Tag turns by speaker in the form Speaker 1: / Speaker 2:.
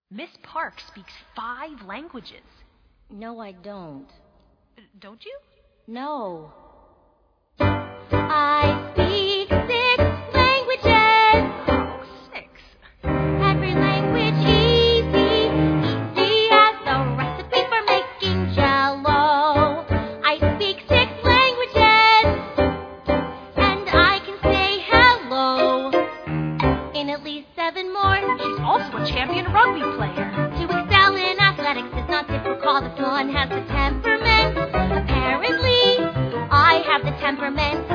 Speaker 1: Miss Park speaks 5 languages.
Speaker 2: No, I don't.
Speaker 1: Don't you?
Speaker 2: No. I speak 6 languages.
Speaker 1: 6?
Speaker 2: Every language easy. Easy as the recipe for making Jell-O. I speak 6 languages, and I can say hello in at least 7 more.
Speaker 1: She's also a champion rugby player.
Speaker 2: To excel in athletics is not difficult if one has the temperament. Apparently, I have the temperament.